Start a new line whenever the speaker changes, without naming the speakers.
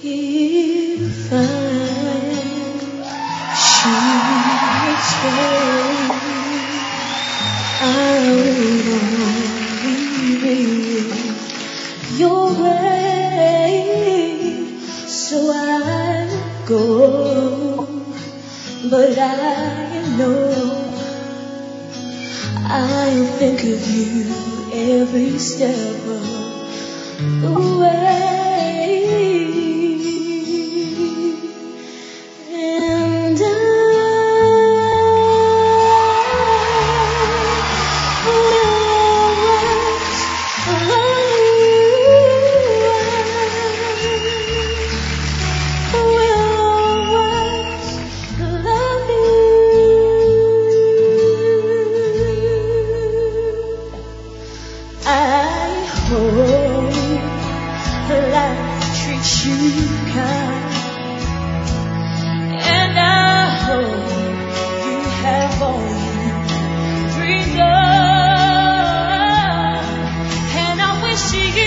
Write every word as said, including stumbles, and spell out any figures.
If I should stay, I will only be your way. So I go, but I know I'll think of you every step of the way. And I will always love you. I will always love you. I hope life treats you kind, and I hope you have all you dreamed of, and I wish you